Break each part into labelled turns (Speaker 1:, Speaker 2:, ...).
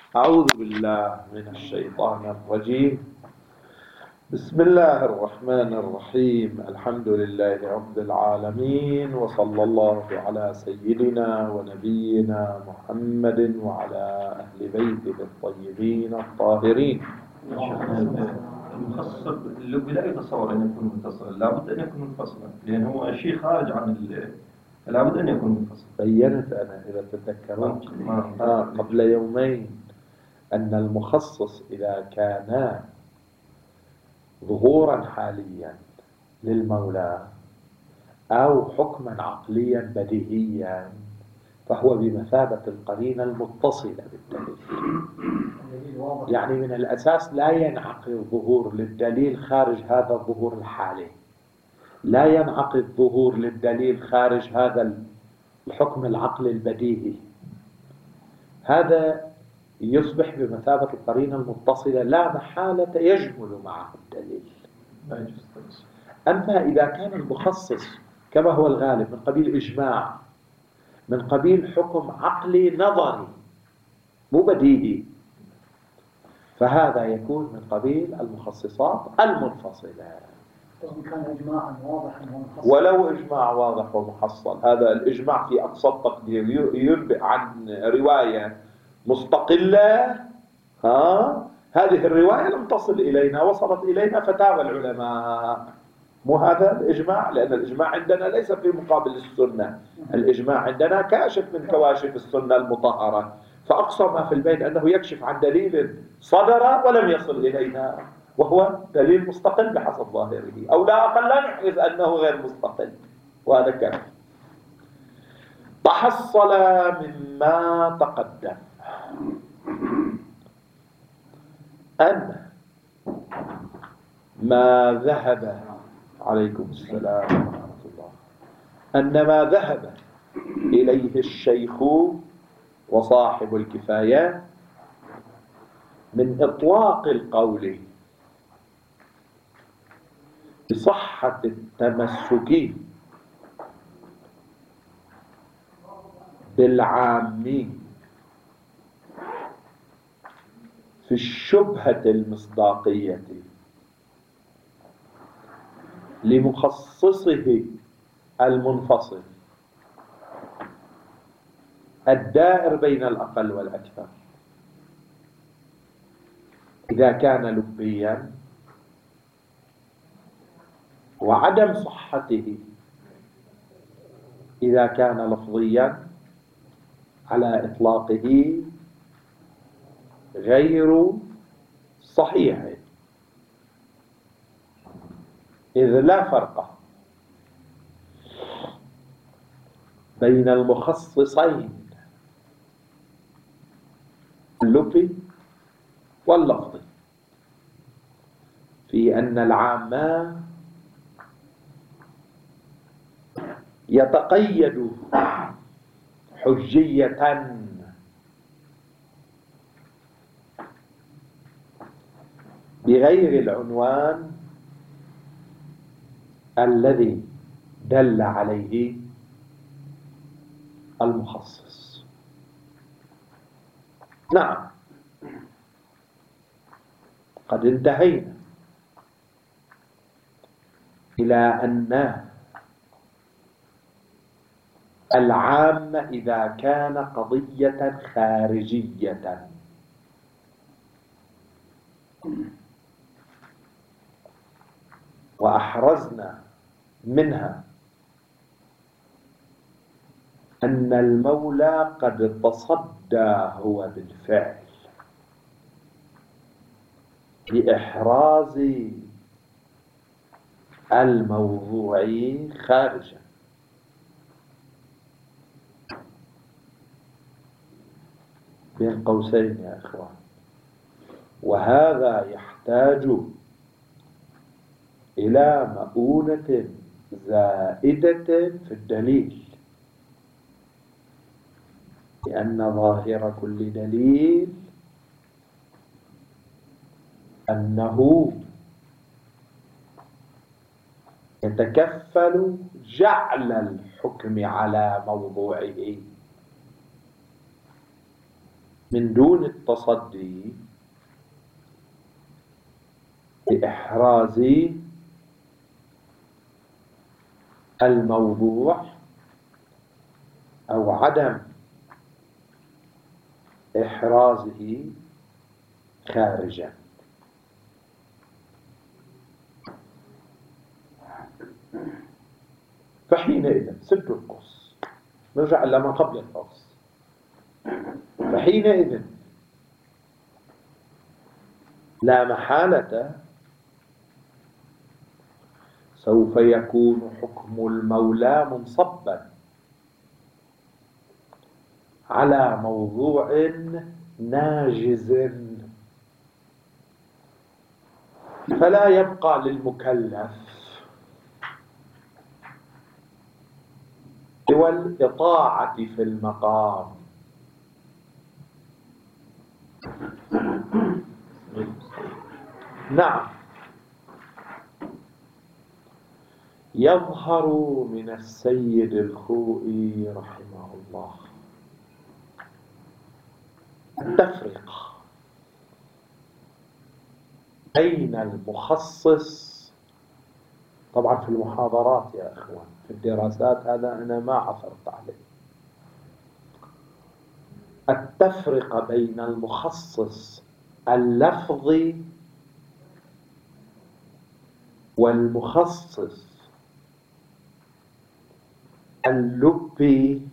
Speaker 1: أعوذ بالله من الشيطان الرجيم. بسم الله الرحمن الرحيم. الحمد لله رب العالمين، وصلى الله على سيدنا ونبينا محمد وعلى أهل بيته الطيبين الطاهرين.
Speaker 2: المخصص اللغوي لا يتصور أن يكون متصلا، لابد أن يكون منفصلا، لأنه شيء خارج عن لابد أن يكون منفصلا.
Speaker 1: بينت أنا إذا تتذكرون قبل يومين أن المخصص إذا كان ظهورا حاليا للمولى أو حكما عقليا بديهيا فهو بمثابة القرينة المتصلة بالدليل. يعني من الأساس لا ينعقد الظهور للدليل خارج هذا الظهور الحالي، لا ينعقد الظهور للدليل خارج هذا الحكم العقلي البديهي. هذا يصبح بمثابة القرينة المتصلة لا محالة يجمل معه الدليل. أما إذا كان المخصص كما هو الغالب من قبيل إجماع، من قبيل حكم عقلي نظري مو بديهي، فهذا يكون من قبيل المخصصات المنفصلة.
Speaker 3: كان إجماعا واضحا ومحصل،
Speaker 1: ولو إجماع واضح ومحصل، هذا الإجماع في أقصى التقدير ينبئ عن رواية مستقلة. هذه الرواية لم تصل إلينا، وصلت إلينا فتاوى العلماء. مو هذا الإجماع، لأن الإجماع عندنا ليس في مقابل السنة، الإجماع عندنا كاشف من كواشف السنة المطهرة، فأقصى ما في البين أنه يكشف عن دليل صدر ولم يصل إلينا، وهو دليل مستقل بحسب ظاهره، أو لا أقل لا نحرز أنه غير مستقل، وهذا كان تحصل مما تقدم أن ما ذهب عليكم السلام ورحمة الله، أن ما ذهب إليه الشيخ وصاحب الكفاية من إطلاق القول بصحة التمسك بالعام في الشبهة المصداقية لمخصصه المنفصل الدائر بين الأقل والأكثر، إذا كان لبيا، وعدم صحته إذا كان لفظيا على إطلاقه غير صحيح، إذ لا فرق بين المخصصين اللفظي واللفظي في أن العام يتقيد حجية بغير العنوان الذي دل عليه المخصص. نعم، قد انتهينا إلى أن العام إذا كان قضية خارجية وأحرزنا منها أن المولى قد تصدى هو بالفعل لإحراز الموضوع خارجا، بين قوسين يا إخوان، وهذا يحتاج إلى مؤونة زائدة في الدليل، لأن ظاهر كل دليل أنه يتكفل جعل الحكم على موضوعه، من دون التصدي لإحراز الموضوع أو عدم إحرازه خارجا. فحينئذ سد القوس، نرجع إلى ما قبل القوس. فحينئذ لا محالة سوف يكون حكم المولى منصبا على موضوع ناجز، فلا يبقى للمكلف سوى الإطاعة في المقام. نعم، يظهر من السيد الخوئي رحمه الله التفرقة بين المخصص، طبعا في المحاضرات يا أخوان، في الدراسات هذا أنا ما عثرت عليه، التفرقة بين المخصص اللفظي والمخصص اللبي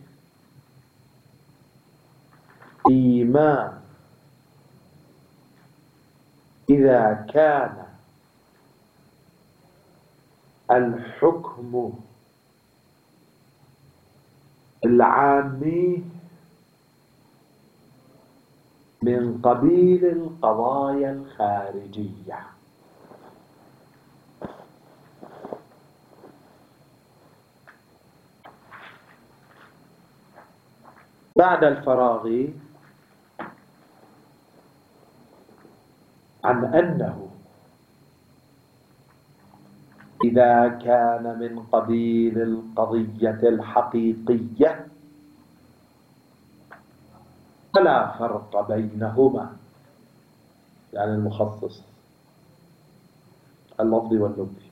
Speaker 1: فيما إذا كان الحكم العامي من قبيل القضايا الخارجية. بعد الفراغ عن أنه إذا كان من قبيل القضية الحقيقية فلا فرق بينهما، يعني المخصص اللفظي واللغوي،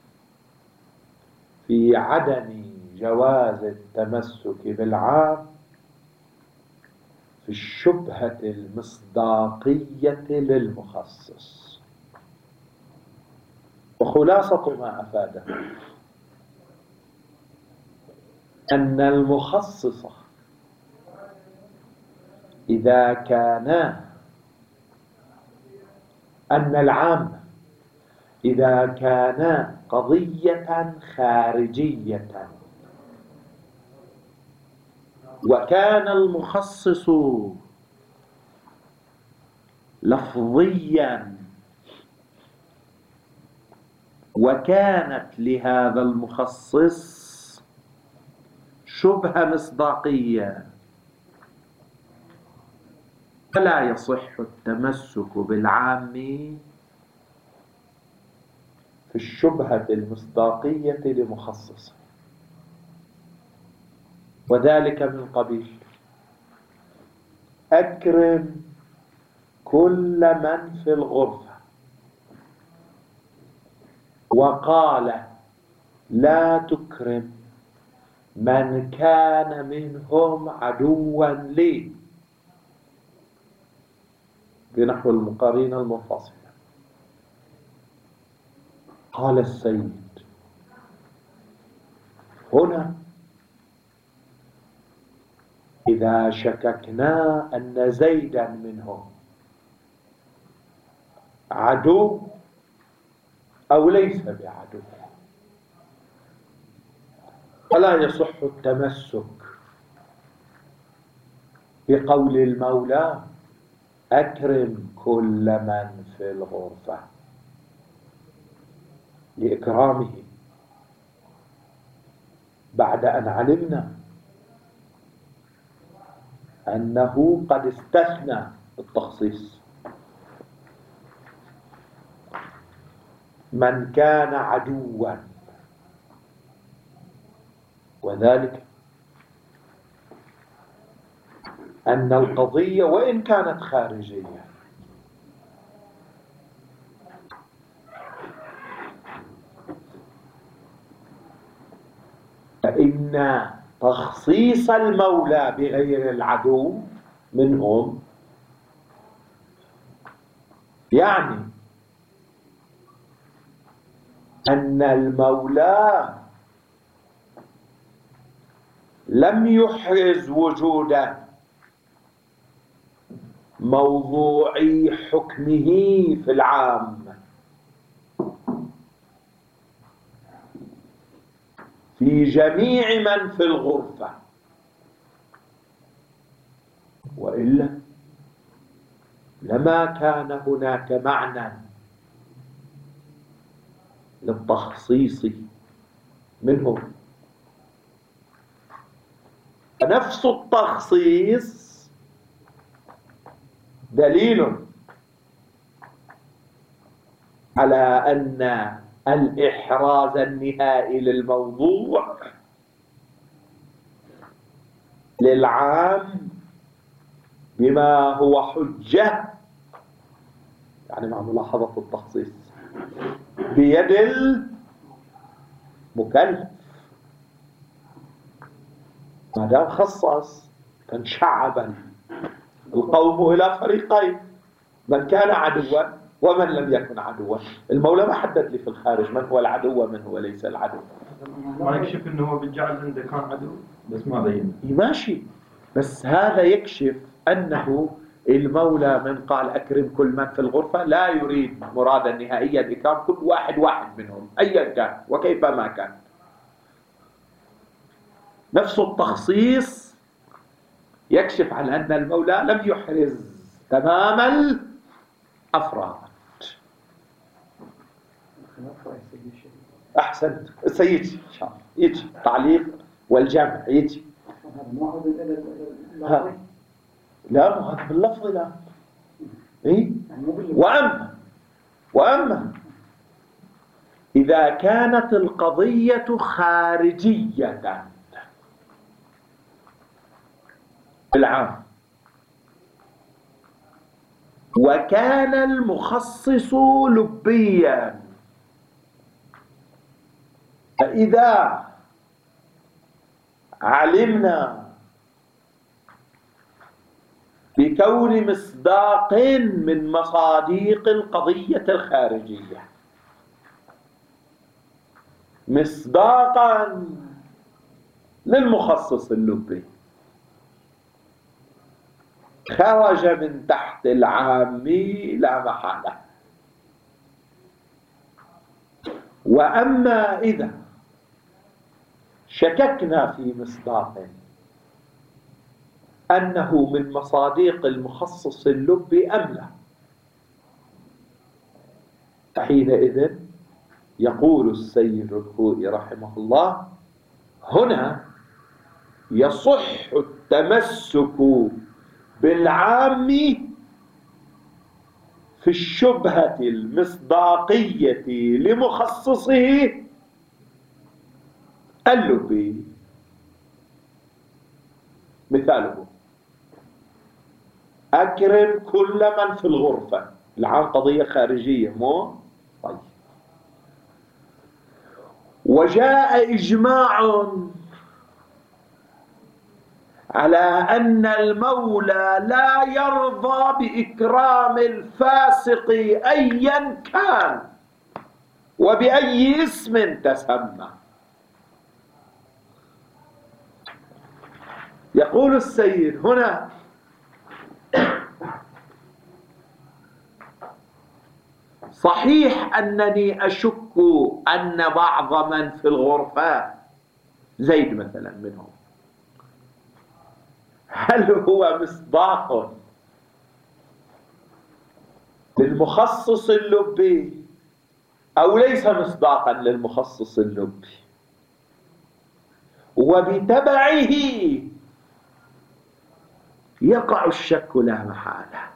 Speaker 1: في عدم جواز التمسك بالعام في الشبهة المصداقية للمخصص. وخلاصة ما أفاده أن المخصص إذا كان أن العام إذا كان قضية خارجية وكان المخصص لفظيا وكانت لهذا المخصص شبهة مصداقية، فلا يصح التمسك بالعام في الشبهة المصداقية لمخصص، وذلك من قبيل أكرم كل من في الغرفة، وقال لا تكرم من كان منهم عدوا لي، بنحو المقارنة المنفصلة. قال السيد هنا إذا شككنا أن زيدا منهم عدو أو ليس بعدو فلا يصح التمسك بقول المولى أكرم كل من في الغرفة لإكرامه، بعد أن علمنا أنه قد استثنى التخصيص من كان عدوا، وذلك أن القضية وإن كانت خارجية فإن تخصيص المولى بغير العدو منهم يعني أن المولى لم يحرز وجود موضوعي حكمه في العام في جميع من في الغرفة، وإلا لما كان هناك معنى للتخصيص منهم. نفس التخصيص دليل على أن الإحراز النهائي للموضوع للعام بما هو حجة، يعني مع ملاحظة التخصيص، بيد المكلف. ما دام خصص فانشعب القوم إلى فريقين، من كان عدوا ومن لم يكن عدوا. المولى ما حدد لي في الخارج من هو العدو ومن هو ليس العدو.
Speaker 2: ما يكشف انه هو بالجعل عنده كان عدو بس ما بين.
Speaker 1: ماشي، بس هذا يكشف أنه المولى من قال أكرم كل من في الغرفة لا يريد مرادا نهائيا إكرام كل واحد منهم أيا كان وكيفما كان. نفس التخصيص يكشف عن أن المولى لم يحرز تمام الأفراد. أحسنت سيدي، إن شاء الله يجي تعليق والجمع يجي. لا مو هذا باللفظ لا. إيه؟ وأما إذا كانت القضية خارجية العام وكان المخصص لبيا، فإذا علمنا بكون مصداق من مصاديق القضية الخارجية مصداقا للمخصص اللبي خرج من تحت العام لا محالة. وأما إذا شككنا في مصداق أنه من مصاديق المخصص اللبي أم لا، فحينئذ يقول السيد الخوئي رحمه الله: هنا يصح التمسك بالعام في الشبهة المصداقية لمخصصه اللبي. مثاله: أكرم كل من في الغرفة. العام قضية خارجية مو طيب. وجاء إجماع على أن المولى لا يرضى بإكرام الفاسق أيا كان وبأي اسم تسمى. يقول السيد: هنا صحيح أنني أشك أن بعض من في الغرفة زيد مثلا منهم هل هو مصداق للمخصص اللبي أو ليس مصداقا للمخصص اللبي، وبتبعه يقع الشك لا محالة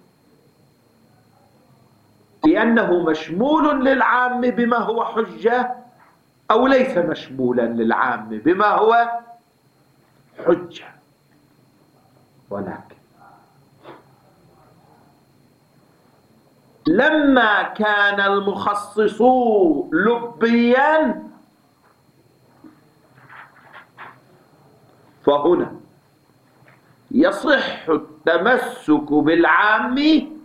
Speaker 1: لأنه مشمول للعام بما هو حجة أو ليس مشمولا للعام بما هو حجة. ولكن لما كان المخصص لبيا فهنا يصح التمسك بالعام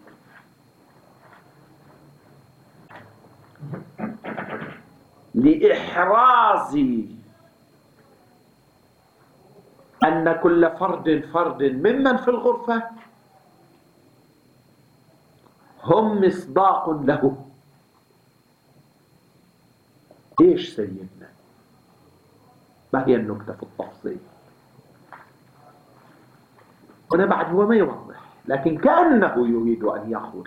Speaker 1: لإحراز أن كل فرد ممن في الغرفة هم مصداق له. إيش سيدنا؟ ما هي النكتة في التفصيل؟ هنا بعد هو ما يوضح، لكن كأنه يريد أن يقول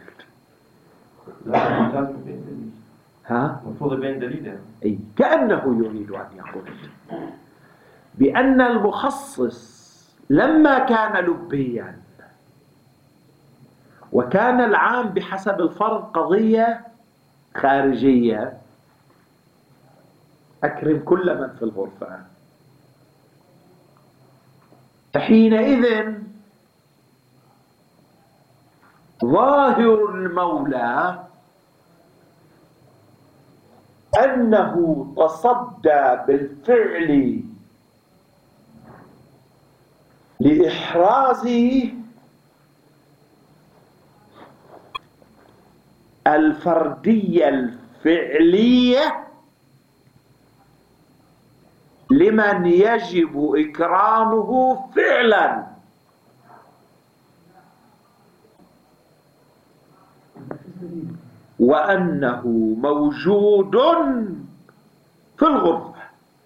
Speaker 2: لازم بين دليل. المفروض بين دليل يعني.
Speaker 1: أي كأنه يريد أن يقول بأن المخصص لما كان لبيا وكان العام بحسب الفرض قضية خارجية، أكرم كل من في الغرفة، فحينئذ ظاهر المولى أنه تصدى بالفعل لإحراز الفردية الفعلية لمن يجب إكرامه فعلا، وأنه موجود في الغرفة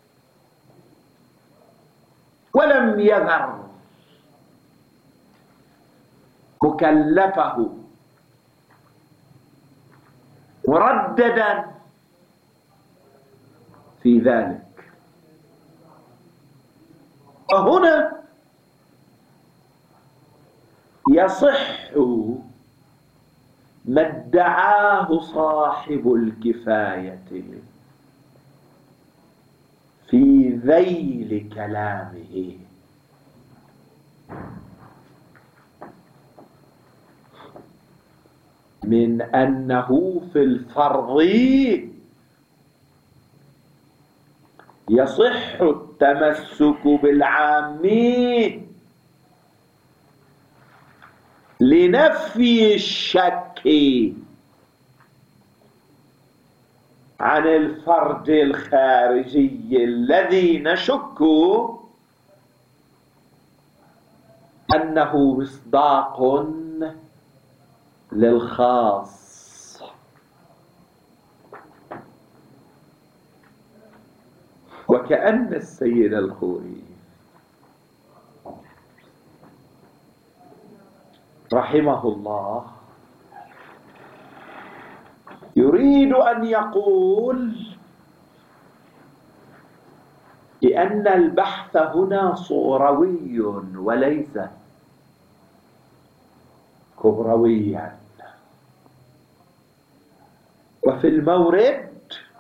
Speaker 1: ولم يذر مكلفه مرددا في ذلك. فهنا يصح ما ادعاه صاحب الكفاية في ذيل كلامه، من أنه في الفرض يصح التمسك بالعام لنفي الشك عن الفرد الخارجي الذي نشك أنه مصداق للخاص. وكأن السيد الخوري رحمه الله يريد أن يقول بأن البحث هنا صغروي وليس كبرويا، وفي المورد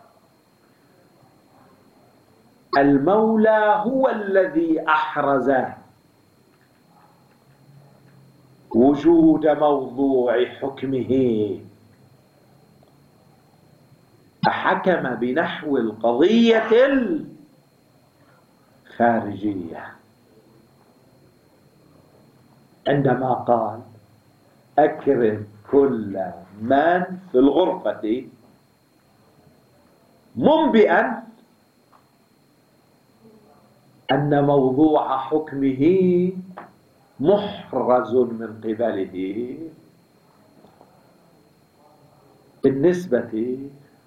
Speaker 1: المولى هو الذي أحرز وجود موضوع حكمه، فحكم بنحو القضية الخارجية عندما قال أكرم كل من في الغرفة، منبئا أن موضوع حكمه محرز من قبله بالنسبة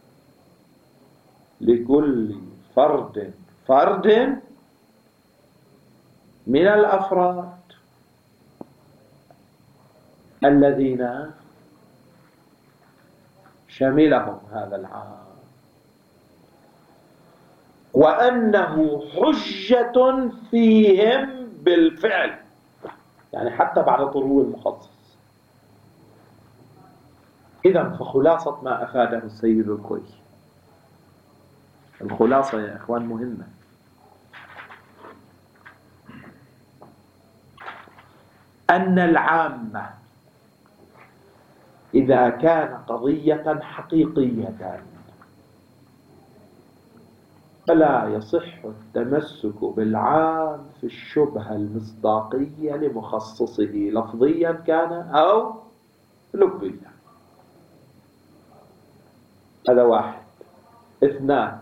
Speaker 1: لكل فرد من الأفراد الذين شملهم هذا العام، وأنه حجة فيهم بالفعل، يعني حتى بعد طلوع المخصص. إذن فخلاصة ما أفاده السيد الخوي، الخلاصة يا إخوان مهمة، أن العامة إذا كان قضية حقيقية فلا يصح التمسك بالعام في الشبهة المصداقية لمخصصه لفظيا كان أو لفظيا. هذا واحد. اثنان،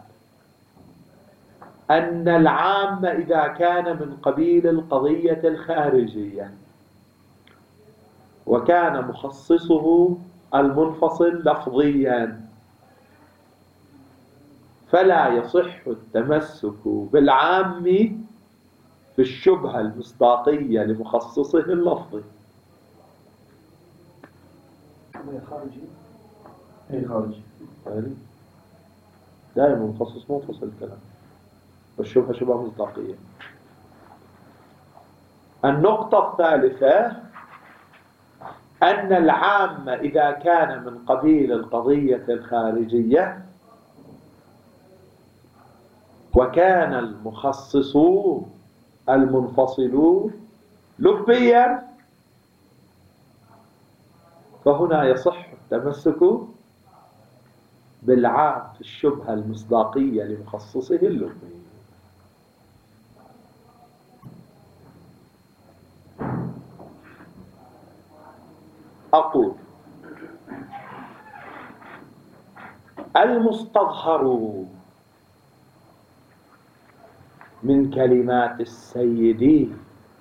Speaker 1: أن العام إذا كان من قبيل القضية الخارجية وكان مخصصه المنفصل لفظيا فلا يصح التمسك بالعام في الشبهة المصداقية لمخصصه اللفظي.
Speaker 3: خارجي.
Speaker 2: أي خارجي.
Speaker 1: دائما مخصص منفصل الكلام، والشبهة شبهة مصداقية. النقطة الثالثة أن العام إذا كان من قبيل القضية الخارجية وكان المخصص المنفصل لفظيا فهنا يصح التمسك بالعام في الشبهة المصداقية لمخصصه اللفظي. أقول المستظهر من كلمات السيد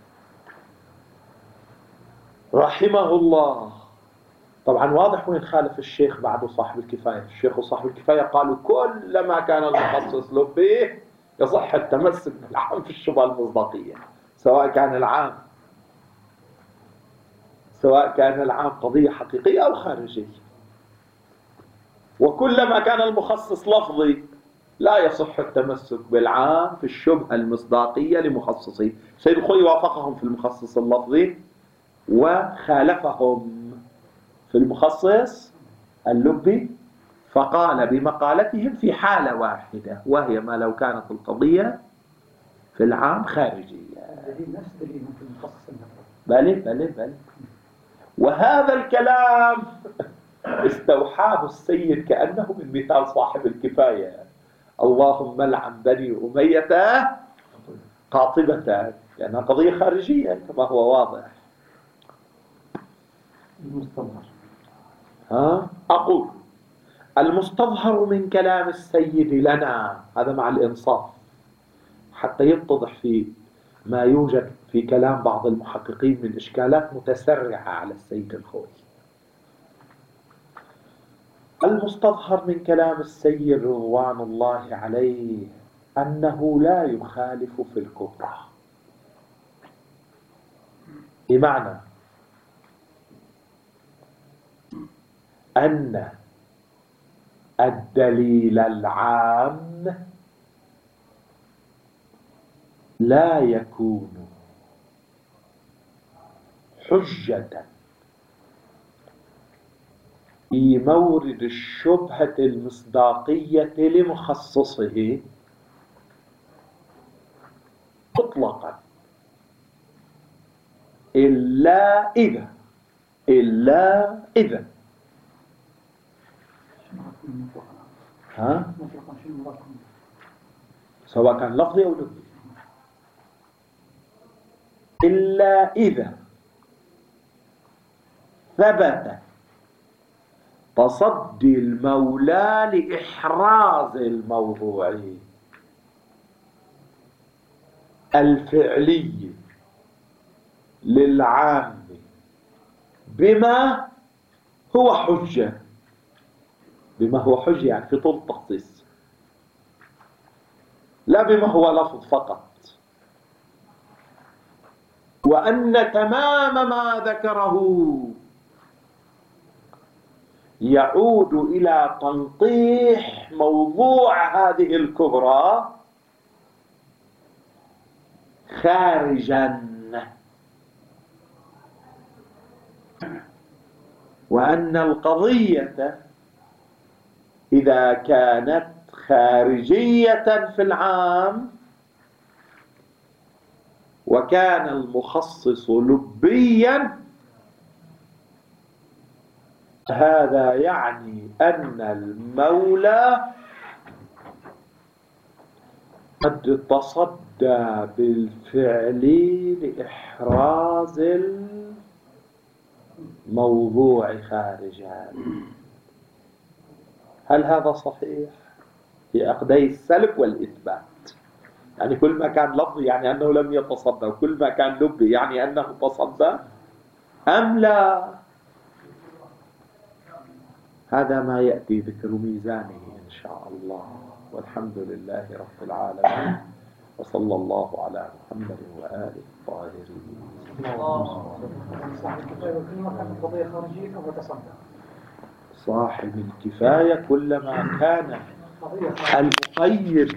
Speaker 1: رحمه الله، طبعا واضح وين خالف الشيخ بعد صاحب الكفاية. الشيخ وصاحب الكفاية قالوا كلما كان المخصص لفظي يصح التمسك بالعام في الشبهة المصداقية، سواء كان العام قضية حقيقية أو خارجية. وكلما كان المخصص لفظي لا يصح التمسك بالعام في الشبهة المصداقية لمخصصه. سيد الخوي وافقهم في المخصص اللفظي وخالفهم في المخصص اللبي، فقال بمقالتهم في حالة واحدة وهي ما لو كانت القضية في العام خارجية.
Speaker 3: نفس دليلهم في المخصص
Speaker 1: بلى. وهذا الكلام استوحاه السيد كأنه من مثال صاحب الكفاية: اللهم لعن بني أمية قاطبة، لأنها قضية خارجية كما هو واضح.
Speaker 2: المستظهر.
Speaker 1: أقول المستظهر من كلام السيد لنا، هذا مع الإنصاف حتى يتضح في ما يوجد في كلام بعض المحققين من إشكالات متسرعة على السيد الخوي. المستظهر من كلام السيد رضوان الله عليه أنه لا يخالف في الكبرى، بمعنى أن الدليل العام لا يكون حجة في مورد الشبهة المصداقية لمخصصه مطلقا إلا إذا سواء كان لفظي أو لفظي، إلا إذا ثبت تصدي المولى لإحراز الموضوع الفعلي للعام بما هو حجة يعني في طول التخصيص، لا بما هو لفظ فقط. وأن تمام ما ذكره يعود إلى تنقيح موضوع هذه الكبرى خارجا، وأن القضية إذا كانت خارجية في العام وكان المخصص لبيا، هذا يعني أن المولى قد تصدى بالفعل لإحراز الموضوع خارجا. هل هذا صحيح؟ في عقدي السلب والإثبات، يعني كل ما كان لفظ يعني أنه لم يتصدى، وكل ما كان لبي يعني أنه تصدى أم لا؟ هذا ما يأتي ذكر ميزانه إن شاء الله. والحمد لله رب العالمين، وصلى الله على محمد وآله الطاهرين.
Speaker 3: صاحب الكفاية كلما كانت قضية خارجية فهو تصدى.
Speaker 1: صاحب الكفاية كلما كان
Speaker 3: قضية خارجية
Speaker 1: المقيد